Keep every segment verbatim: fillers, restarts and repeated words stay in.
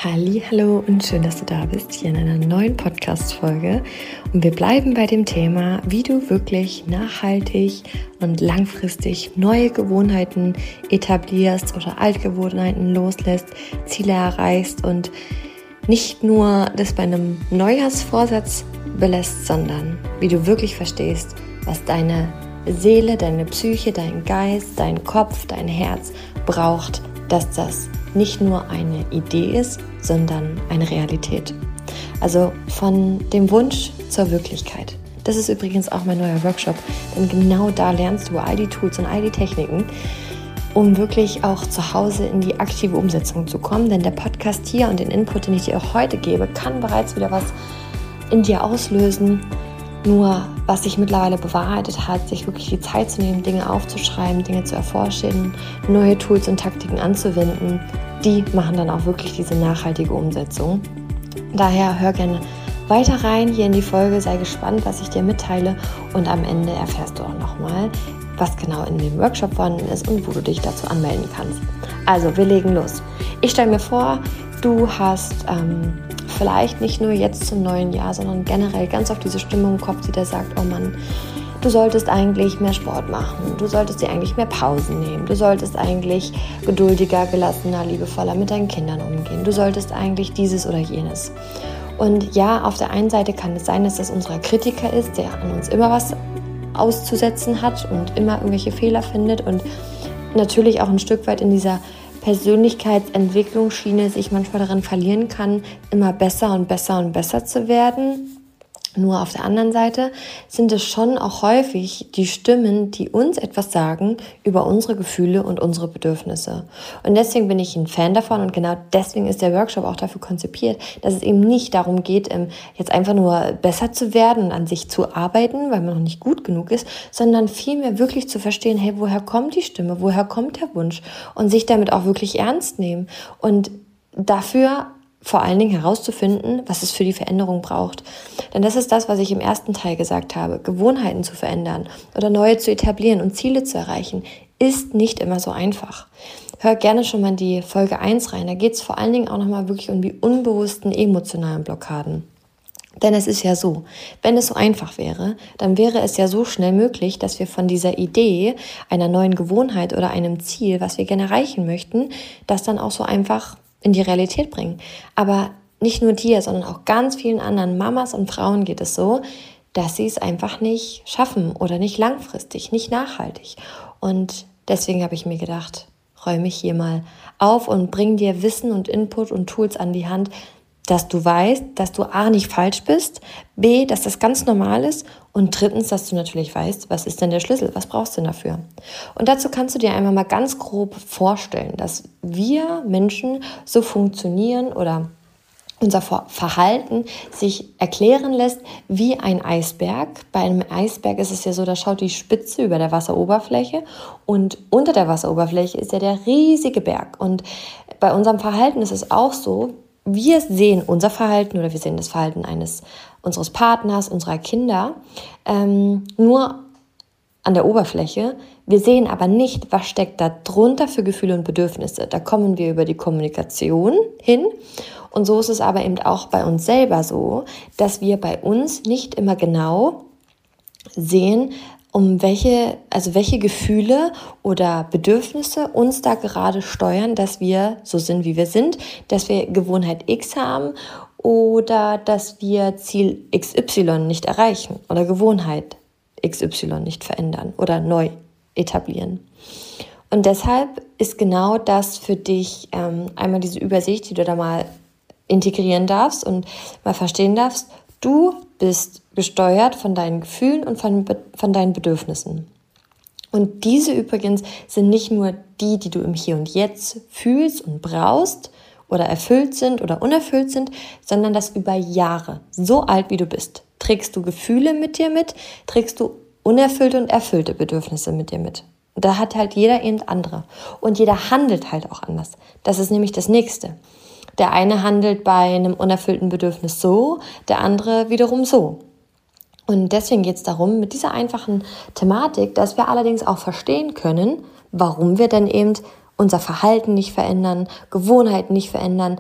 Hallihallo und schön, dass du da bist, hier in einer neuen Podcast-Folge. Und wir bleiben bei dem Thema, wie du wirklich nachhaltig und langfristig neue Gewohnheiten etablierst oder Altgewohnheiten loslässt, Ziele erreichst und nicht nur das bei einem Neujahrsvorsatz belässt, sondern wie du wirklich verstehst, was deine Seele, deine Psyche, dein Geist, dein Kopf, dein Herz braucht, dass das nicht nur eine Idee ist, sondern eine Realität. Also von dem Wunsch zur Wirklichkeit. Das ist übrigens auch mein neuer Workshop, denn genau da lernst du all die Tools und all die Techniken, um wirklich auch zu Hause in die aktive Umsetzung zu kommen. Denn der Podcast hier und den Input, den ich dir auch heute gebe, kann bereits wieder was in dir auslösen. Nur was sich mittlerweile bewahrheitet hat, sich wirklich die Zeit zu nehmen, Dinge aufzuschreiben, Dinge zu erforschen, neue Tools und Taktiken anzuwenden, die machen dann auch wirklich diese nachhaltige Umsetzung. Daher hör gerne weiter rein hier in die Folge, sei gespannt, was ich dir mitteile und am Ende erfährst du auch nochmal, was genau in dem Workshop vorhanden ist und wo du dich dazu anmelden kannst. Also, wir legen los. Ich stelle mir vor, du hast ähm, vielleicht nicht nur jetzt zum neuen Jahr, sondern generell ganz auf diese Stimmung im Kopf, die da sagt, oh Mann, du solltest eigentlich mehr Sport machen, du solltest dir eigentlich mehr Pausen nehmen, du solltest eigentlich geduldiger, gelassener, liebevoller mit deinen Kindern umgehen, du solltest eigentlich dieses oder jenes. Und ja, auf der einen Seite kann es sein, dass das unser Kritiker ist, der an uns immer was auszusetzen hat und immer irgendwelche Fehler findet und natürlich auch ein Stück weit in dieser Persönlichkeitsentwicklungsschiene sich manchmal darin verlieren kann, immer besser und besser und besser zu werden. Nur auf der anderen Seite sind es schon auch häufig die Stimmen, die uns etwas sagen über unsere Gefühle und unsere Bedürfnisse. Und deswegen bin ich ein Fan davon und genau deswegen ist der Workshop auch dafür konzipiert, dass es eben nicht darum geht, jetzt einfach nur besser zu werden und an sich zu arbeiten, weil man noch nicht gut genug ist, sondern vielmehr wirklich zu verstehen, hey, woher kommt die Stimme, woher kommt der Wunsch und sich damit auch wirklich ernst nehmen und dafür vor allen Dingen herauszufinden, was es für die Veränderung braucht. Denn das ist das, was ich im ersten Teil gesagt habe. Gewohnheiten zu verändern oder neue zu etablieren und Ziele zu erreichen, ist nicht immer so einfach. Hör gerne schon mal in die Folge eins rein. Da geht es vor allen Dingen auch nochmal wirklich um die unbewussten emotionalen Blockaden. Denn es ist ja so, wenn es so einfach wäre, dann wäre es ja so schnell möglich, dass wir von dieser Idee einer neuen Gewohnheit oder einem Ziel, was wir gerne erreichen möchten, das dann auch so einfach in die Realität bringen. Aber nicht nur dir, sondern auch ganz vielen anderen Mamas und Frauen geht es so, dass sie es einfach nicht schaffen oder nicht langfristig, nicht nachhaltig. Und deswegen habe ich mir gedacht, räume ich hier mal auf und bring dir Wissen und Input und Tools an die Hand, dass du weißt, dass du A, nicht falsch bist, B, dass das ganz normal ist und drittens, dass du natürlich weißt, was ist denn der Schlüssel, was brauchst du denn dafür? Und dazu kannst du dir einmal mal ganz grob vorstellen, dass wir Menschen so funktionieren oder unser Verhalten sich erklären lässt wie ein Eisberg. Bei einem Eisberg ist es ja so, da schaut die Spitze über der Wasseroberfläche und unter der Wasseroberfläche ist ja der riesige Berg. Und bei unserem Verhalten ist es auch so, wir sehen unser Verhalten oder wir sehen das Verhalten eines unseres Partners, unserer Kinder ähm, nur an der Oberfläche. Wir sehen aber nicht, was steckt da drunter für Gefühle und Bedürfnisse. Da kommen wir über die Kommunikation hin. Und so ist es aber eben auch bei uns selber so, dass wir bei uns nicht immer genau sehen, um welche, also welche Gefühle oder Bedürfnisse uns da gerade steuern, dass wir so sind, wie wir sind, dass wir Gewohnheit X haben oder dass wir Ziel X Y nicht erreichen oder Gewohnheit X Y nicht verändern oder neu etablieren. Und deshalb ist genau das für dich ähm, einmal diese Übersicht, die du da mal integrieren darfst und mal verstehen darfst. Du bist gesteuert von deinen Gefühlen und von, von deinen Bedürfnissen. Und diese übrigens sind nicht nur die, die du im Hier und Jetzt fühlst und brauchst oder erfüllt sind oder unerfüllt sind, sondern das über Jahre, so alt wie du bist, trägst du Gefühle mit dir mit, trägst du unerfüllte und erfüllte Bedürfnisse mit dir mit. Und da hat halt jeder eben andere. Und jeder handelt halt auch anders. Das ist nämlich das Nächste. Der eine handelt bei einem unerfüllten Bedürfnis so, der andere wiederum so. Und deswegen geht es darum, mit dieser einfachen Thematik, dass wir allerdings auch verstehen können, warum wir denn eben unser Verhalten nicht verändern, Gewohnheiten nicht verändern,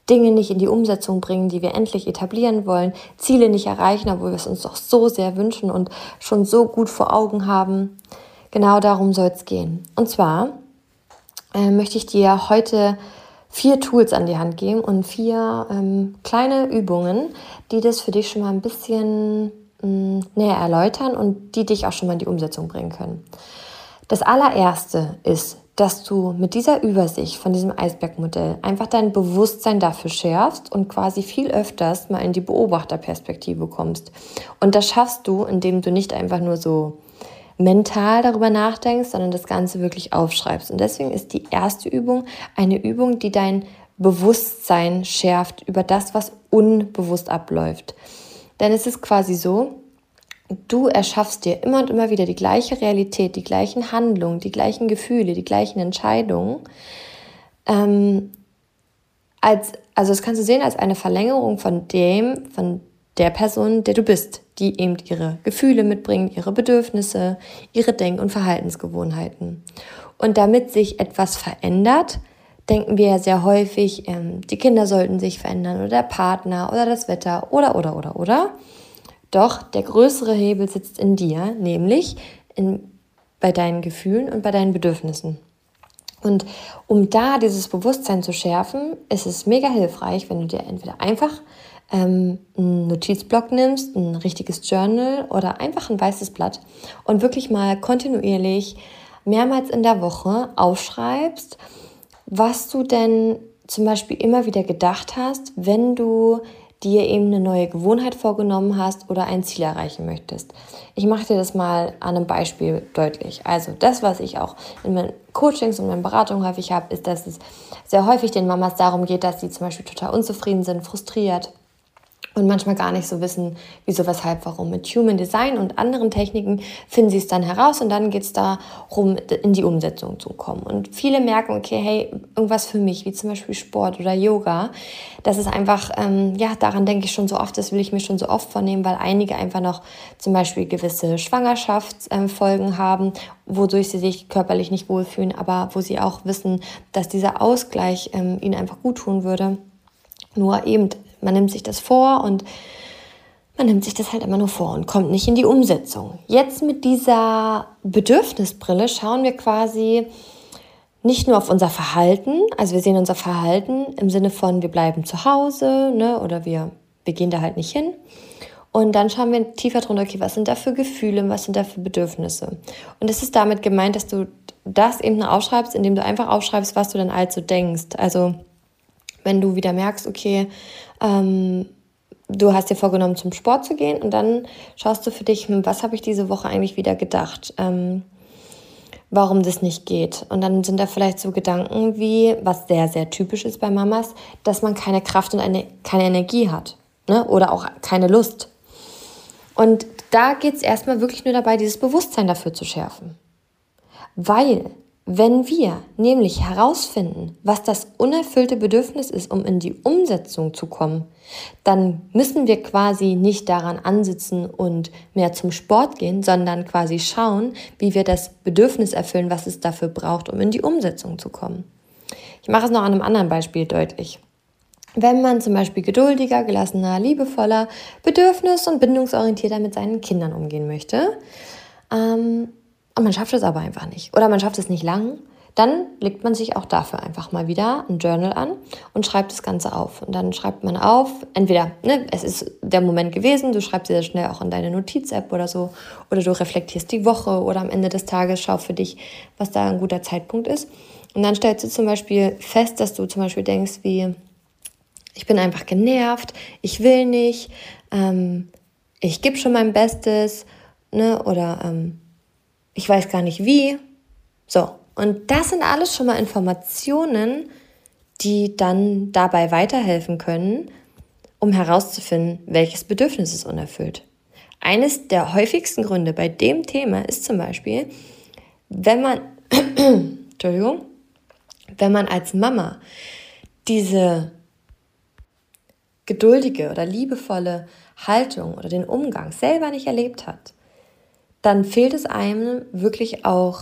Dinge nicht in die Umsetzung bringen, die wir endlich etablieren wollen, Ziele nicht erreichen, obwohl wir es uns doch so sehr wünschen und schon so gut vor Augen haben. Genau darum soll es gehen. Und zwar äh, möchte ich dir heute vier Tools an die Hand geben und vier ähm, kleine Übungen, die das für dich schon mal ein bisschen mh, näher erläutern und die dich auch schon mal in die Umsetzung bringen können. Das allererste ist, dass du mit dieser Übersicht von diesem Eisbergmodell einfach dein Bewusstsein dafür schärfst und quasi viel öfters mal in die Beobachterperspektive kommst. Und das schaffst du, indem du nicht einfach nur so mental darüber nachdenkst, sondern das Ganze wirklich aufschreibst. Und deswegen ist die erste Übung eine Übung, die dein Bewusstsein schärft über das, was unbewusst abläuft. Denn es ist quasi so, du erschaffst dir immer und immer wieder die gleiche Realität, die gleichen Handlungen, die gleichen Gefühle, die gleichen Entscheidungen. Ähm, als, also das kannst du sehen als eine Verlängerung von dem, von der Person, der du bist, die eben ihre Gefühle mitbringt, ihre Bedürfnisse, ihre Denk- und Verhaltensgewohnheiten. Und damit sich etwas verändert, denken wir ja sehr häufig, ähm, die Kinder sollten sich verändern oder der Partner oder das Wetter oder, oder, oder, oder. Doch der größere Hebel sitzt in dir, nämlich in, bei deinen Gefühlen und bei deinen Bedürfnissen. Und um da dieses Bewusstsein zu schärfen, ist es mega hilfreich, wenn du dir entweder einfach ähm, einen Notizblock nimmst, ein richtiges Journal oder einfach ein weißes Blatt und wirklich mal kontinuierlich mehrmals in der Woche aufschreibst, was du denn zum Beispiel immer wieder gedacht hast, wenn du dir eben eine neue Gewohnheit vorgenommen hast oder ein Ziel erreichen möchtest. Ich mache dir das mal an einem Beispiel deutlich. Also das, was ich auch in meinen Coachings und meinen Beratungen häufig habe, ist, dass es sehr häufig den Mamas darum geht, dass sie zum Beispiel total unzufrieden sind, frustriert und manchmal gar nicht so wissen, wieso, weshalb, warum. Mit Human Design und anderen Techniken finden sie es dann heraus und dann geht es darum, in die Umsetzung zu kommen. Und viele merken, okay, hey, irgendwas für mich, wie zum Beispiel Sport oder Yoga, das ist einfach, ähm, ja, daran denke ich schon so oft, das will ich mir schon so oft vornehmen, weil einige einfach noch zum Beispiel gewisse Schwangerschaftsfolgen haben, wodurch sie sich körperlich nicht wohlfühlen, aber wo sie auch wissen, dass dieser Ausgleich ähm, ihnen einfach gut tun würde. Nur eben, man nimmt sich das vor und man nimmt sich das halt immer nur vor und kommt nicht in die Umsetzung. Jetzt mit dieser Bedürfnisbrille schauen wir quasi nicht nur auf unser Verhalten, also wir sehen unser Verhalten im Sinne von, wir bleiben zu Hause, ne, oder wir, wir gehen da halt nicht hin. Und dann schauen wir tiefer drunter, okay, was sind da für Gefühle, was sind da für Bedürfnisse? Und es ist damit gemeint, dass du das eben aufschreibst, indem du einfach aufschreibst, was du dann also denkst. Also wenn du wieder merkst, okay, ähm, du hast dir vorgenommen, zum Sport zu gehen und dann schaust du für dich, was habe ich diese Woche eigentlich wieder gedacht, ähm, warum das nicht geht. Und dann sind da vielleicht so Gedanken wie, was sehr, sehr typisch ist bei Mamas, dass man keine Kraft und eine, keine Energie hat, ne? Oder auch keine Lust. Und da geht es erstmal wirklich nur dabei, dieses Bewusstsein dafür zu schärfen. Weil wenn wir nämlich herausfinden, was das unerfüllte Bedürfnis ist, um in die Umsetzung zu kommen, dann müssen wir quasi nicht daran ansitzen und mehr zum Sport gehen, sondern quasi schauen, wie wir das Bedürfnis erfüllen, was es dafür braucht, um in die Umsetzung zu kommen. Ich mache es noch an einem anderen Beispiel deutlich. Wenn man zum Beispiel geduldiger, gelassener, liebevoller, bedürfnis- und bindungsorientierter mit seinen Kindern umgehen möchte, ähm, und man schafft es aber einfach nicht oder man schafft es nicht lang, dann legt man sich auch dafür einfach mal wieder ein Journal an und schreibt das Ganze auf. Und dann schreibt man auf, entweder ne, es ist der Moment gewesen, du schreibst dir das schnell auch in deine Notiz-App oder so, oder du reflektierst die Woche oder am Ende des Tages schau für dich, was da ein guter Zeitpunkt ist. Und dann stellst du zum Beispiel fest, dass du zum Beispiel denkst wie, ich bin einfach genervt, ich will nicht, ähm, ich gebe schon mein Bestes, ne, oder ähm, ich weiß gar nicht wie. So, und das sind alles schon mal Informationen, die dann dabei weiterhelfen können, um herauszufinden, welches Bedürfnis ist unerfüllt. Eines der häufigsten Gründe bei dem Thema ist zum Beispiel, wenn man, Entschuldigung, wenn man als Mama diese geduldige oder liebevolle Haltung oder den Umgang selber nicht erlebt hat, dann fehlt es einem wirklich auch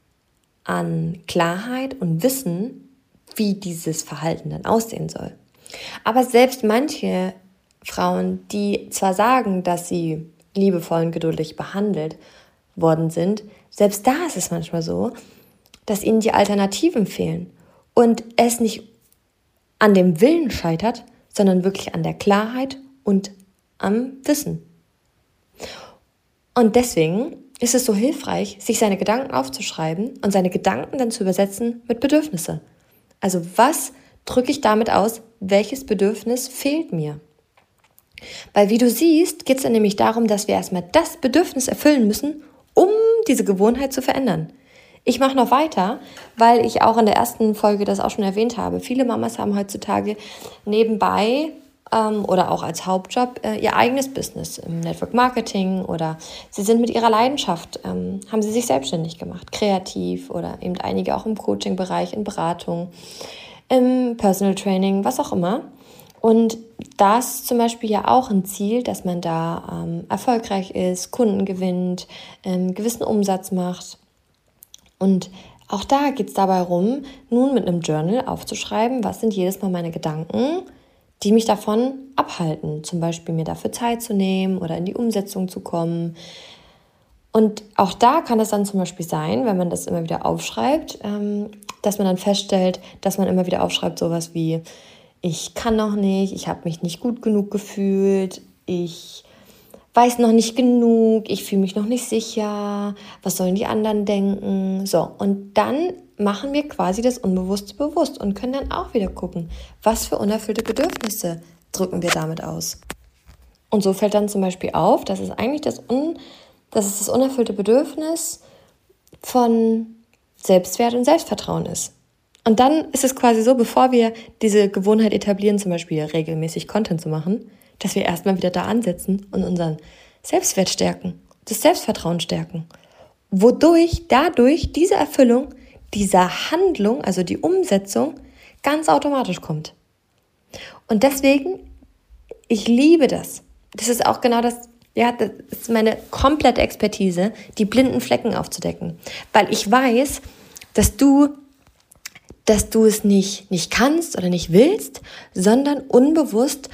an Klarheit und Wissen, wie dieses Verhalten dann aussehen soll. Aber selbst manche Frauen, die zwar sagen, dass sie liebevoll und geduldig behandelt worden sind, selbst da ist es manchmal so, dass ihnen die Alternativen fehlen und es nicht an dem Willen scheitert, sondern wirklich an der Klarheit und am Wissen. Und deswegen ist es so hilfreich, sich seine Gedanken aufzuschreiben und seine Gedanken dann zu übersetzen mit Bedürfnisse. Also was drücke ich damit aus, welches Bedürfnis fehlt mir? Weil wie du siehst, geht es dann nämlich darum, dass wir erstmal das Bedürfnis erfüllen müssen, um diese Gewohnheit zu verändern. Ich mache noch weiter, weil ich auch in der ersten Folge das auch schon erwähnt habe. Viele Mamas haben heutzutage nebenbei ähm, oder auch als Hauptjob äh, ihr eigenes Business im Network Marketing oder sie sind mit ihrer Leidenschaft, ähm, haben sie sich selbstständig gemacht, kreativ oder eben einige auch im Coaching-Bereich, in Beratung, im Personal Training, was auch immer. Und das ist zum Beispiel ja auch ein Ziel, dass man da ähm, erfolgreich ist, Kunden gewinnt, einen gewissen Umsatz macht. Und auch da geht es dabei rum, nun mit einem Journal aufzuschreiben, was sind jedes Mal meine Gedanken, die mich davon abhalten. Zum Beispiel mir dafür Zeit zu nehmen oder in die Umsetzung zu kommen. Und auch da kann es dann zum Beispiel sein, wenn man das immer wieder aufschreibt, ähm, dass man dann feststellt, dass man immer wieder aufschreibt sowas wie: Ich kann noch nicht, ich habe mich nicht gut genug gefühlt, ich weiß noch nicht genug, ich fühle mich noch nicht sicher, was sollen die anderen denken? So, und dann machen wir quasi das Unbewusste bewusst und können dann auch wieder gucken, was für unerfüllte Bedürfnisse drücken wir damit aus. Und so fällt dann zum Beispiel auf, dass es eigentlich das, Un, dass es das unerfüllte Bedürfnis von Selbstwert und Selbstvertrauen ist. Und dann ist es quasi so, bevor wir diese Gewohnheit etablieren, zum Beispiel regelmäßig Content zu machen, dass wir erstmal wieder da ansetzen und unseren Selbstwert stärken, das Selbstvertrauen stärken. Wodurch dadurch diese Erfüllung, dieser Handlung, also die Umsetzung, ganz automatisch kommt. Und deswegen, ich liebe das. Das ist auch genau das, ja, das ist meine komplette Expertise, die blinden Flecken aufzudecken. Weil ich weiß, dass du dass du es nicht, nicht kannst oder nicht willst, sondern unbewusst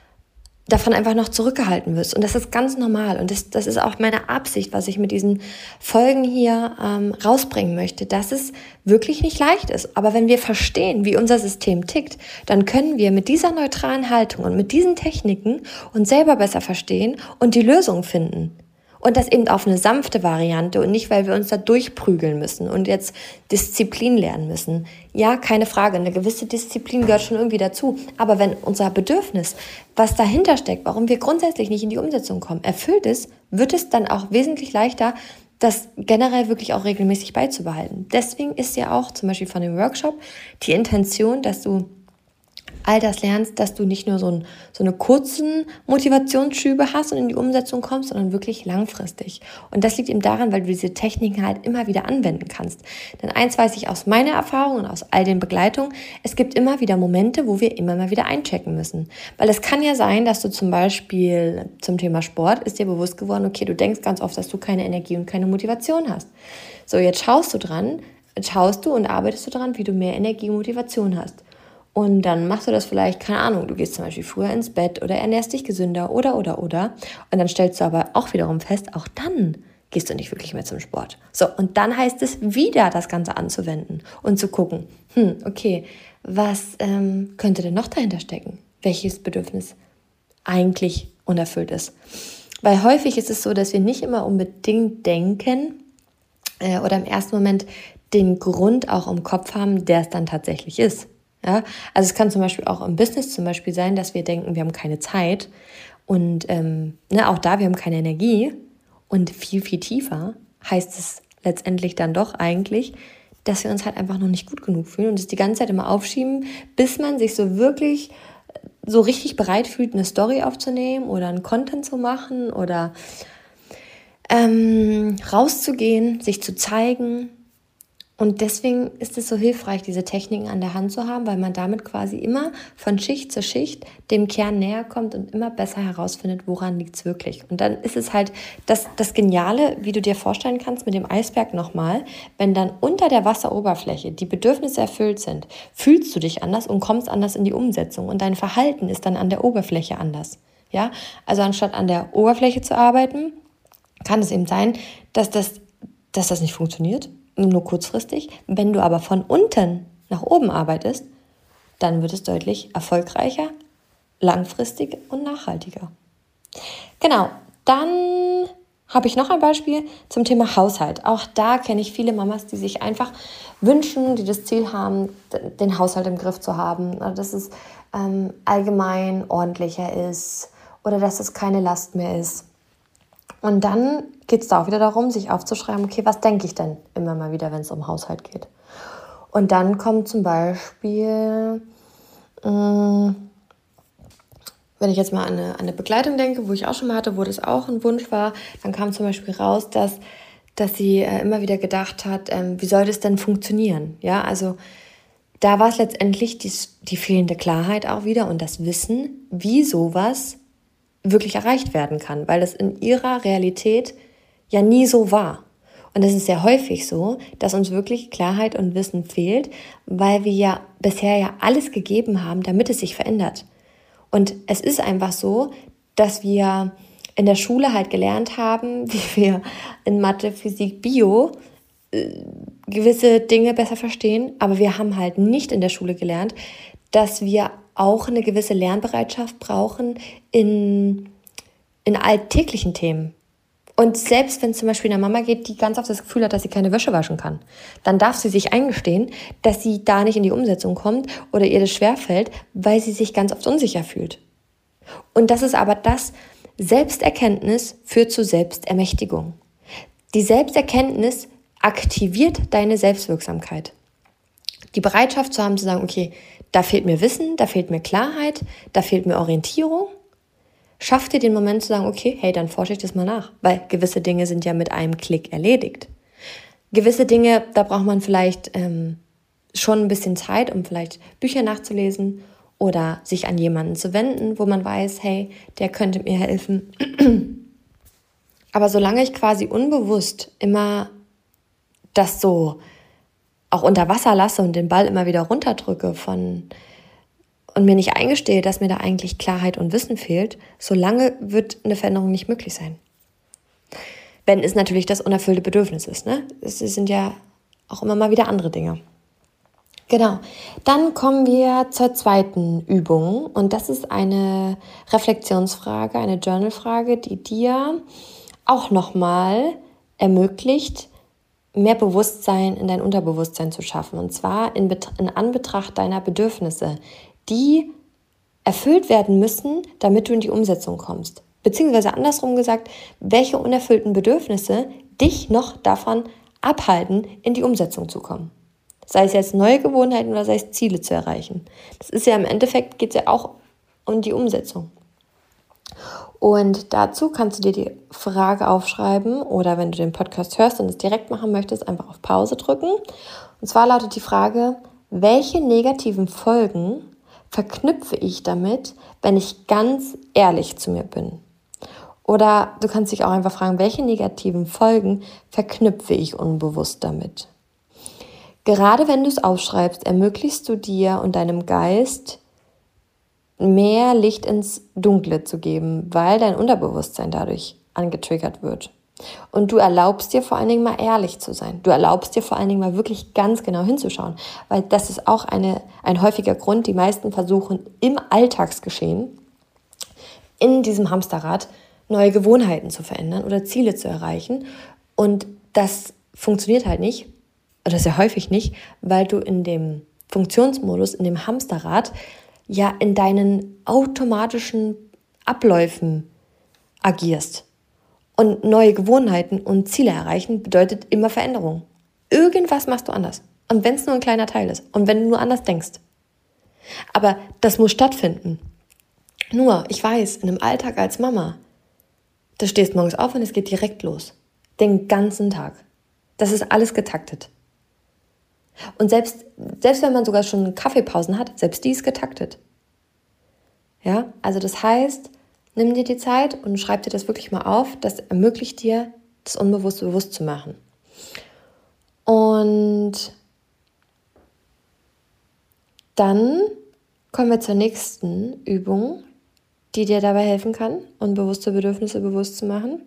davon einfach noch zurückgehalten wirst. Und das ist ganz normal. Und das, das ist auch meine Absicht, was ich mit diesen Folgen hier ähm, rausbringen möchte, dass es wirklich nicht leicht ist. Aber wenn wir verstehen, wie unser System tickt, dann können wir mit dieser neutralen Haltung und mit diesen Techniken uns selber besser verstehen und die Lösung finden. Und das eben auf eine sanfte Variante und nicht, weil wir uns da durchprügeln müssen und jetzt Disziplin lernen müssen. Ja, keine Frage, eine gewisse Disziplin gehört schon irgendwie dazu. Aber wenn unser Bedürfnis, was dahinter steckt, warum wir grundsätzlich nicht in die Umsetzung kommen, erfüllt ist, wird es dann auch wesentlich leichter, das generell wirklich auch regelmäßig beizubehalten. Deswegen ist ja auch zum Beispiel von dem Workshop die Intention, dass du all das lernst, dass du nicht nur so, ein, so eine kurzen Motivationsschübe hast und in die Umsetzung kommst, sondern wirklich langfristig. Und das liegt eben daran, weil du diese Techniken halt immer wieder anwenden kannst. Denn eins weiß ich aus meiner Erfahrung und aus all den Begleitungen, es gibt immer wieder Momente, wo wir immer mal wieder einchecken müssen. Weil es kann ja sein, dass du zum Beispiel zum Thema Sport ist dir bewusst geworden, okay, du denkst ganz oft, dass du keine Energie und keine Motivation hast. So, jetzt schaust du dran, schaust du und arbeitest du dran, wie du mehr Energie und Motivation hast. Und dann machst du das vielleicht, keine Ahnung, du gehst zum Beispiel früher ins Bett oder ernährst dich gesünder oder, oder, oder. Und dann stellst du aber auch wiederum fest, auch dann gehst du nicht wirklich mehr zum Sport. So, und dann heißt es wieder, das Ganze anzuwenden und zu gucken, hm, okay, was ähm, könnte denn noch dahinter stecken? Welches Bedürfnis eigentlich unerfüllt ist? Weil häufig ist es so, dass wir nicht immer unbedingt denken äh, oder im ersten Moment den Grund auch im Kopf haben, der es dann tatsächlich ist. Ja, also es kann zum Beispiel auch im Business zum Beispiel sein, dass wir denken, wir haben keine Zeit und ähm, ne, auch da, wir haben keine Energie und viel, viel tiefer heißt es letztendlich dann doch eigentlich, dass wir uns halt einfach noch nicht gut genug fühlen und es die ganze Zeit immer aufschieben, bis man sich so wirklich so richtig bereit fühlt, eine Story aufzunehmen oder einen Content zu machen oder ähm, rauszugehen, sich zu zeigen. Und deswegen ist es so hilfreich, diese Techniken an der Hand zu haben, weil man damit quasi immer von Schicht zu Schicht dem Kern näher kommt und immer besser herausfindet, woran liegt es wirklich. Und dann ist es halt das, das Geniale, wie du dir vorstellen kannst mit dem Eisberg nochmal, wenn dann unter der Wasseroberfläche die Bedürfnisse erfüllt sind, fühlst du dich anders und kommst anders in die Umsetzung und dein Verhalten ist dann an der Oberfläche anders. Ja? Also anstatt an der Oberfläche zu arbeiten, kann es eben sein, dass das, dass das nicht funktioniert, nur kurzfristig. Wenn du aber von unten nach oben arbeitest, dann wird es deutlich erfolgreicher, langfristig und nachhaltiger. Genau, dann habe ich noch ein Beispiel zum Thema Haushalt. Auch da kenne ich viele Mamas, die sich einfach wünschen, die das Ziel haben, den Haushalt im Griff zu haben, dass es ähm, allgemein ordentlicher ist oder dass es keine Last mehr ist. Und dann geht es da auch wieder darum, sich aufzuschreiben, okay, was denke ich denn immer mal wieder, wenn es um Haushalt geht. Und dann kommt zum Beispiel, mh, wenn ich jetzt mal an eine, an eine Begleitung denke, wo ich auch schon mal hatte, wo das auch ein Wunsch war, dann kam zum Beispiel raus, dass, dass sie äh, immer wieder gedacht hat, ähm, wie soll das denn funktionieren? Ja, also da war es letztendlich die, die fehlende Klarheit auch wieder und das Wissen, wie sowas wirklich erreicht werden kann, weil das in ihrer Realität ja nie so war. Und es ist sehr häufig so, dass uns wirklich Klarheit und Wissen fehlt, weil wir ja bisher ja alles gegeben haben, damit es sich verändert. Und es ist einfach so, dass wir in der Schule halt gelernt haben, wie wir in Mathe, Physik, Bio äh, gewisse Dinge besser verstehen, aber wir haben halt nicht in der Schule gelernt, dass wir auch eine gewisse Lernbereitschaft brauchen in, in alltäglichen Themen. Und selbst wenn es zum Beispiel einer Mama geht, die ganz oft das Gefühl hat, dass sie keine Wäsche waschen kann, dann darf sie sich eingestehen, dass sie da nicht in die Umsetzung kommt oder ihr das schwerfällt, weil sie sich ganz oft unsicher fühlt. Und das ist aber das, Selbsterkenntnis führt zu Selbstermächtigung. Die Selbsterkenntnis aktiviert deine Selbstwirksamkeit. Die Bereitschaft zu haben, zu sagen, okay, da fehlt mir Wissen, da fehlt mir Klarheit, da fehlt mir Orientierung. Schaff dir den Moment zu sagen, okay, hey, dann forsche ich das mal nach, weil gewisse Dinge sind ja mit einem Klick erledigt. Gewisse Dinge, da braucht man vielleicht ähm, schon ein bisschen Zeit, um vielleicht Bücher nachzulesen oder sich an jemanden zu wenden, wo man weiß, hey, der könnte mir helfen. Aber solange ich quasi unbewusst immer das so auch unter Wasser lasse und den Ball immer wieder runterdrücke von und mir nicht eingestehe, dass mir da eigentlich Klarheit und Wissen fehlt, solange wird eine Veränderung nicht möglich sein. Wenn es natürlich das unerfüllte Bedürfnis ist, ne? Es sind ja auch immer mal wieder andere Dinge. Genau. Dann kommen wir zur zweiten Übung und das ist eine Reflexionsfrage, eine Journalfrage, die dir auch nochmal ermöglicht, mehr Bewusstsein in dein Unterbewusstsein zu schaffen. Und zwar in, Bet- in Anbetracht deiner Bedürfnisse, die erfüllt werden müssen, damit du in die Umsetzung kommst. Beziehungsweise andersrum gesagt, welche unerfüllten Bedürfnisse dich noch davon abhalten, in die Umsetzung zu kommen. Sei es jetzt neue Gewohnheiten oder sei es Ziele zu erreichen. Das ist ja im Endeffekt, geht es ja auch um die Umsetzung. Und dazu kannst du dir die Frage aufschreiben oder wenn du den Podcast hörst und es direkt machen möchtest, einfach auf Pause drücken. Und zwar lautet die Frage, welche negativen Folgen verknüpfe ich damit, wenn ich ganz ehrlich zu mir bin? Oder du kannst dich auch einfach fragen, welche negativen Folgen verknüpfe ich unbewusst damit? Gerade wenn du es aufschreibst, ermöglichst du dir und deinem Geist mehr Licht ins Dunkle zu geben, weil dein Unterbewusstsein dadurch angetriggert wird. Und du erlaubst dir vor allen Dingen mal ehrlich zu sein. Du erlaubst dir vor allen Dingen mal wirklich ganz genau hinzuschauen, weil das ist auch eine, ein häufiger Grund. Die meisten versuchen im Alltagsgeschehen, in diesem Hamsterrad, neue Gewohnheiten zu verändern oder Ziele zu erreichen. Und das funktioniert halt nicht, oder sehr häufig nicht, weil du in dem Funktionsmodus, in dem Hamsterrad, ja in deinen automatischen Abläufen agierst. Und neue Gewohnheiten und Ziele erreichen bedeutet immer Veränderung. Irgendwas machst du anders. Und wenn es nur ein kleiner Teil ist. Und wenn du nur anders denkst. Aber das muss stattfinden. Nur, ich weiß, in einem Alltag als Mama, du stehst morgens auf und es geht direkt los. Den ganzen Tag. Das ist alles getaktet. Und selbst, selbst wenn man sogar schon Kaffeepausen hat, selbst die ist getaktet. Ja, also das heißt, nimm dir die Zeit und schreib dir das wirklich mal auf. Das ermöglicht dir, das Unbewusste bewusst zu machen. Und dann kommen wir zur nächsten Übung, die dir dabei helfen kann, unbewusste Bedürfnisse bewusst zu machen.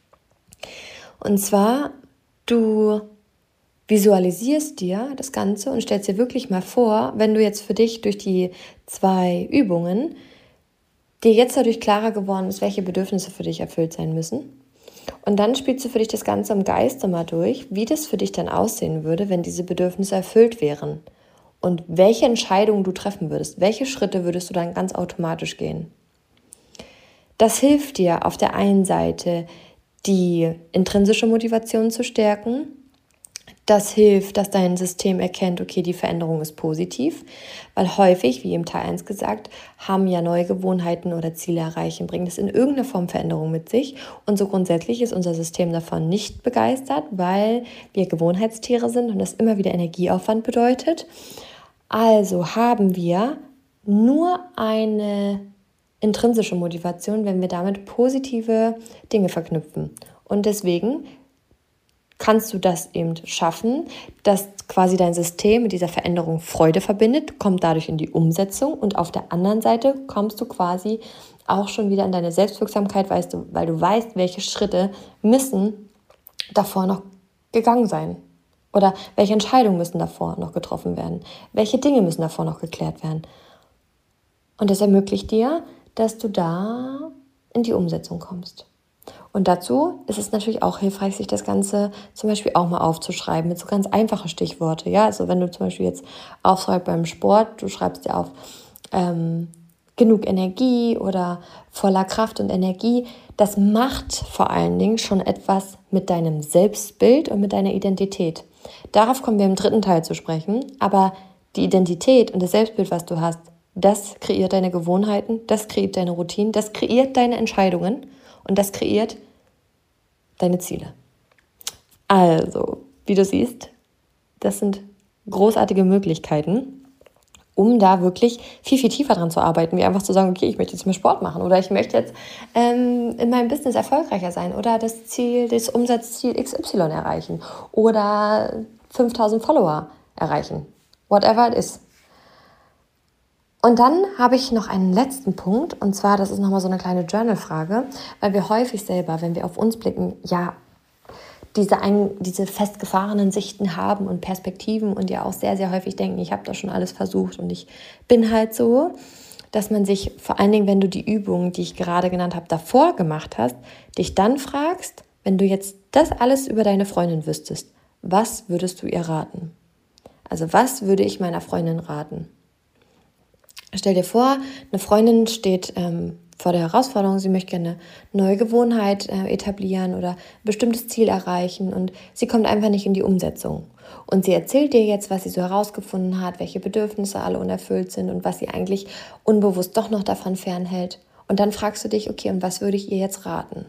Und zwar, du visualisierst dir das Ganze und stellst dir wirklich mal vor, wenn du jetzt für dich durch die zwei Übungen dir jetzt dadurch klarer geworden ist, welche Bedürfnisse für dich erfüllt sein müssen. Und dann spielst du für dich das Ganze im Geiste mal durch, wie das für dich dann aussehen würde, wenn diese Bedürfnisse erfüllt wären. Und welche Entscheidungen du treffen würdest, welche Schritte würdest du dann ganz automatisch gehen. Das hilft dir auf der einen Seite, die intrinsische Motivation zu stärken. Das hilft, dass dein System erkennt, okay, die Veränderung ist positiv, weil häufig, wie im Teil eins gesagt, haben ja neue Gewohnheiten oder Ziele erreichen, bringen das in irgendeiner Form Veränderung mit sich. Und so grundsätzlich ist unser System davon nicht begeistert, weil wir Gewohnheitstiere sind und das immer wieder Energieaufwand bedeutet. Also haben wir nur eine intrinsische Motivation, wenn wir damit positive Dinge verknüpfen. Und deswegen kannst du das eben schaffen, dass quasi dein System mit dieser Veränderung Freude verbindet, kommt dadurch in die Umsetzung und auf der anderen Seite kommst du quasi auch schon wieder in deine Selbstwirksamkeit, weißt du, weil du weißt, welche Schritte müssen davor noch gegangen sein oder welche Entscheidungen müssen davor noch getroffen werden, welche Dinge müssen davor noch geklärt werden. Und das ermöglicht dir, dass du da in die Umsetzung kommst. Und dazu ist es natürlich auch hilfreich, sich das Ganze zum Beispiel auch mal aufzuschreiben mit so ganz einfachen Stichworte. Ja, also wenn du zum Beispiel jetzt aufschreibst beim Sport, du schreibst dir auf ähm, genug Energie oder voller Kraft und Energie, das macht vor allen Dingen schon etwas mit deinem Selbstbild und mit deiner Identität. Darauf kommen wir im dritten Teil zu sprechen, aber die Identität und das Selbstbild, was du hast, das kreiert deine Gewohnheiten, das kreiert deine Routinen, das kreiert deine Entscheidungen. Und das kreiert deine Ziele. Also, wie du siehst, das sind großartige Möglichkeiten, um da wirklich viel, viel tiefer dran zu arbeiten, wie einfach zu sagen, okay, ich möchte jetzt mehr Sport machen oder ich möchte jetzt ähm, in meinem Business erfolgreicher sein oder das Ziel, das Umsatzziel X Y erreichen oder fünftausend Follower erreichen. Whatever it is. Und dann habe ich noch einen letzten Punkt, und zwar, das ist nochmal so eine kleine Journal-Frage, weil wir häufig selber, wenn wir auf uns blicken, ja, diese, ein, diese festgefahrenen Sichten haben und Perspektiven und ja auch sehr, sehr häufig denken, ich habe das schon alles versucht und ich bin halt so, dass man sich vor allen Dingen, wenn du die Übungen, die ich gerade genannt habe, davor gemacht hast, dich dann fragst, wenn du jetzt das alles über deine Freundin wüsstest, was würdest du ihr raten? Also was würde ich meiner Freundin raten? Stell dir vor, eine Freundin steht ähm, vor der Herausforderung, sie möchte gerne eine neue Gewohnheit äh, etablieren oder ein bestimmtes Ziel erreichen und sie kommt einfach nicht in die Umsetzung. Und sie erzählt dir jetzt, was sie so herausgefunden hat, welche Bedürfnisse alle unerfüllt sind und was sie eigentlich unbewusst doch noch davon fernhält. Und dann fragst du dich, okay, und was würde ich ihr jetzt raten?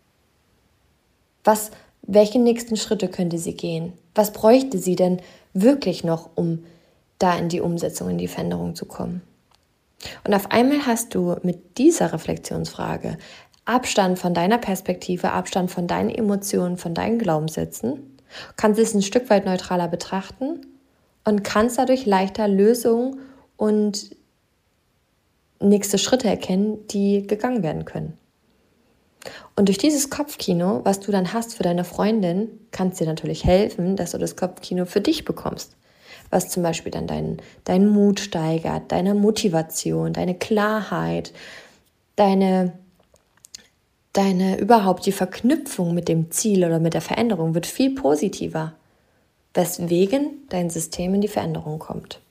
Was, welche nächsten Schritte könnte sie gehen? Was bräuchte sie denn wirklich noch, um da in die Umsetzung, in die Veränderung zu kommen? Und auf einmal hast du mit dieser Reflexionsfrage Abstand von deiner Perspektive, Abstand von deinen Emotionen, von deinen Glaubenssätzen, kannst es ein Stück weit neutraler betrachten und kannst dadurch leichter Lösungen und nächste Schritte erkennen, die gegangen werden können. Und durch dieses Kopfkino, was du dann hast für deine Freundin, kann es dir natürlich helfen, dass du das Kopfkino für dich bekommst. Was zum Beispiel dann deinen, deinen Mut steigert, deine Motivation, deine Klarheit, deine, deine überhaupt die Verknüpfung mit dem Ziel oder mit der Veränderung wird viel positiver, weswegen dein System in die Veränderung kommt.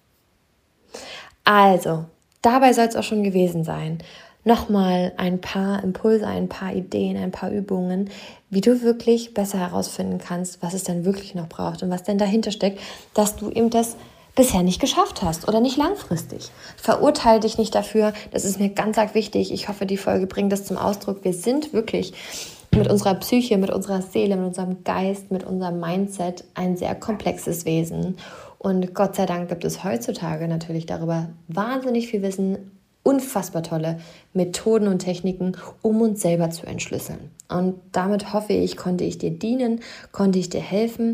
Also, dabei soll es auch schon gewesen sein. Nochmal ein paar Impulse, ein paar Ideen, ein paar Übungen, wie du wirklich besser herausfinden kannst, was es denn wirklich noch braucht und was denn dahinter steckt, dass du eben das bisher nicht geschafft hast oder nicht langfristig. Verurteile dich nicht dafür, das ist mir ganz arg wichtig. Ich hoffe, die Folge bringt das zum Ausdruck. Wir sind wirklich mit unserer Psyche, mit unserer Seele, mit unserem Geist, mit unserem Mindset ein sehr komplexes Wesen. Und Gott sei Dank gibt es heutzutage natürlich darüber wahnsinnig viel Wissen, unfassbar tolle Methoden und Techniken, um uns selber zu entschlüsseln. Und damit hoffe ich, konnte ich dir dienen, konnte ich dir helfen.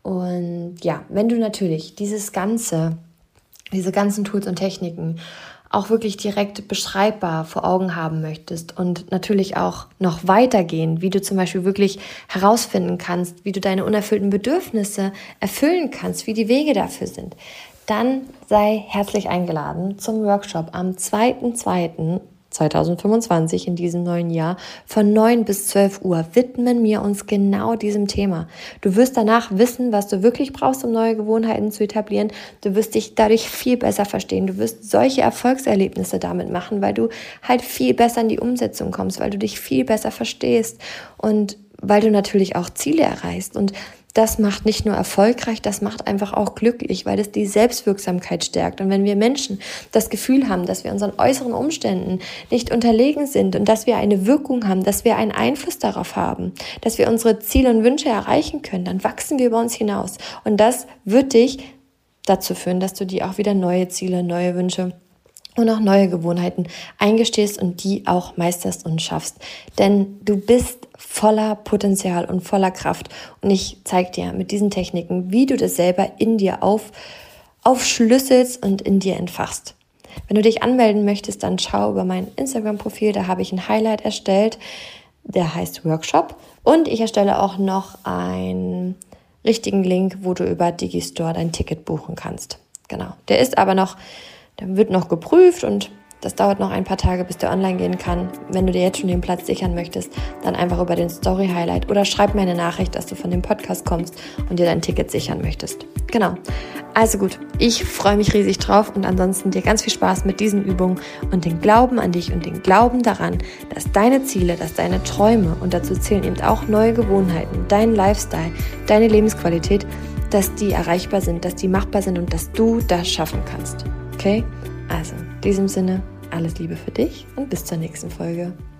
Und ja, wenn du natürlich dieses Ganze, diese ganzen Tools und Techniken auch wirklich direkt beschreibbar vor Augen haben möchtest und natürlich auch noch weitergehen, wie du zum Beispiel wirklich herausfinden kannst, wie du deine unerfüllten Bedürfnisse erfüllen kannst, wie die Wege dafür sind, dann sei herzlich eingeladen zum Workshop am zweiten zweiten zweitausendfünfundzwanzig in diesem neuen Jahr von neun bis zwölf Uhr widmen wir uns genau diesem Thema. Du wirst danach wissen, was du wirklich brauchst, um neue Gewohnheiten zu etablieren. Du wirst dich dadurch viel besser verstehen. Du wirst solche Erfolgserlebnisse damit machen, weil du halt viel besser in die Umsetzung kommst, weil du dich viel besser verstehst und weil du natürlich auch Ziele erreichst. Und das macht nicht nur erfolgreich, das macht einfach auch glücklich, weil es die Selbstwirksamkeit stärkt. Und wenn wir Menschen das Gefühl haben, dass wir unseren äußeren Umständen nicht unterlegen sind und dass wir eine Wirkung haben, dass wir einen Einfluss darauf haben, dass wir unsere Ziele und Wünsche erreichen können, dann wachsen wir über uns hinaus. Und das wird dich dazu führen, dass du dir auch wieder neue Ziele, neue Wünsche und auch neue Gewohnheiten eingestehst und die auch meisterst und schaffst. Denn du bist voller Potenzial und voller Kraft. Und ich zeige dir mit diesen Techniken, wie du das selber in dir auf, aufschlüsselst und in dir entfachst. Wenn du dich anmelden möchtest, dann schau über mein Instagram-Profil. Da habe ich ein Highlight erstellt, der heißt Workshop. Und ich erstelle auch noch einen richtigen Link, wo du über Digistore dein Ticket buchen kannst. Genau. Der ist aber noch Der wird noch geprüft und das dauert noch ein paar Tage, bis der online gehen kann. Wenn du dir jetzt schon den Platz sichern möchtest, dann einfach über den Story-Highlight oder schreib mir eine Nachricht, dass du von dem Podcast kommst und dir dein Ticket sichern möchtest. Genau. Also gut, ich freue mich riesig drauf und ansonsten dir ganz viel Spaß mit diesen Übungen und den Glauben an dich und den Glauben daran, dass deine Ziele, dass deine Träume und dazu zählen eben auch neue Gewohnheiten, dein Lifestyle, deine Lebensqualität, dass die erreichbar sind, dass die machbar sind und dass du das schaffen kannst. Okay? Also, in diesem Sinne, alles Liebe für dich und bis zur nächsten Folge.